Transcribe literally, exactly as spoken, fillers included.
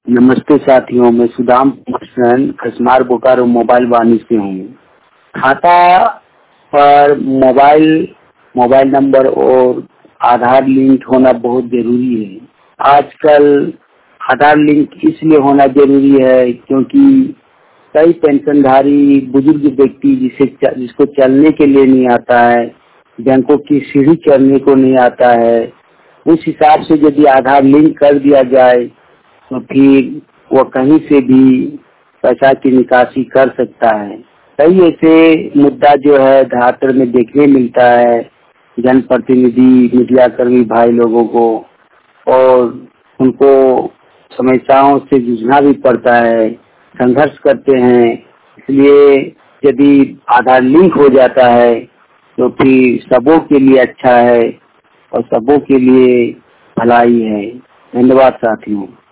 नमस्ते साथियों, मैं सुदाम कृष्णन कसमार बोकारो मोबाइल वाणी से हूँ। खाता पर मोबाइल मोबाइल नंबर और आधार लिंक होना बहुत जरूरी है। आजकल आधार लिंक इसलिए होना जरूरी है क्योंकि कई पेंशनधारी बुजुर्ग व्यक्ति जिसे जिसको चलने के लिए नहीं आता है, बैंकों की सीढ़ी चढ़ने को नहीं आता है, उस हिसाब से यदि आधार लिंक कर दिया जाए तो फिर वो कहीं से भी पैसा की निकासी कर सकता है। कई ऐसे मुद्दा जो है धरातल में देखने मिलता है जनप्रतिनिधि मीडिया कर्मी भाई लोगों को, और उनको समस्याओं से जूझना भी पड़ता है, संघर्ष करते हैं। इसलिए यदि आधार लिंक हो जाता है तो फिर सबों के लिए अच्छा है और सबों के लिए भलाई है। धन्यवाद साथियों।